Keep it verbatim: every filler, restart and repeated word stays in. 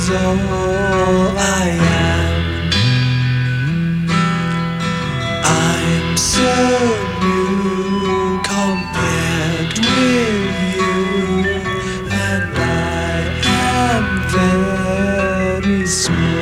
is all I am. I'm so new compared with you, and I am very small.